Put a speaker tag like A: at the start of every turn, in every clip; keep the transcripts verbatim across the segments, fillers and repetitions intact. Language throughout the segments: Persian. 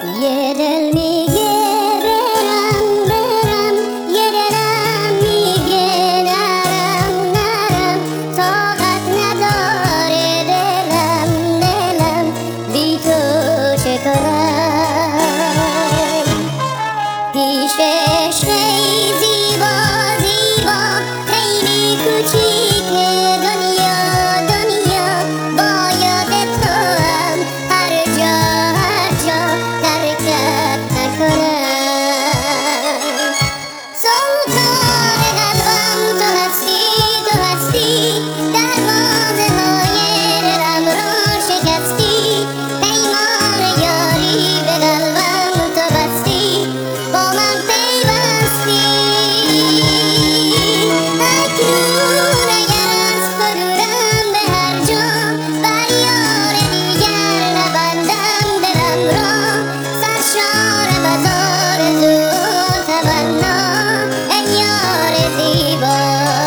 A: یه دل میگه برم برم، یه دلم میگه نرم نرم. طاقت نداره دلم دلم بی تو چه کنم. پیشش خیلی زیبا زیبا، خیلی کوچیکه دنیا دنیا. با یاد تو هم هر جا هر جا ترکت نکنم. سلطان قلبم تو هستی تو هستی، دروازه های دلم رو شکستی. پیمان یاری به قلبم تو بستی، با من پیوستی. اکنون اگر از فرودم به هر جا، بر یار دیگر نبندم دلم را. سرشارم از آرزو و تمنا ای یار زیبا.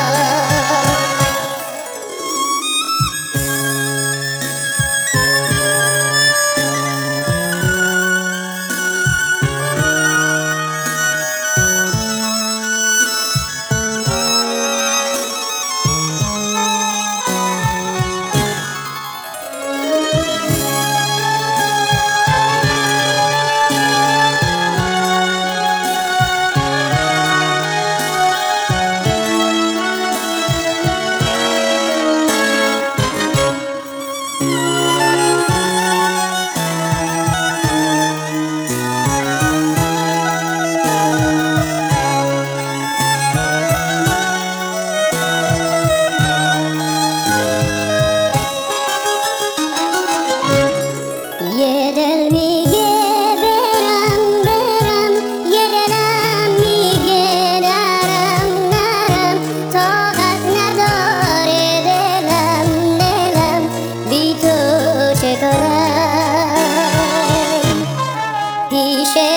A: یه دل میگه برم برم، یه دلم میگه نرم نرم. طاقت نداره دلم دلم بی تو چه کنم. پیش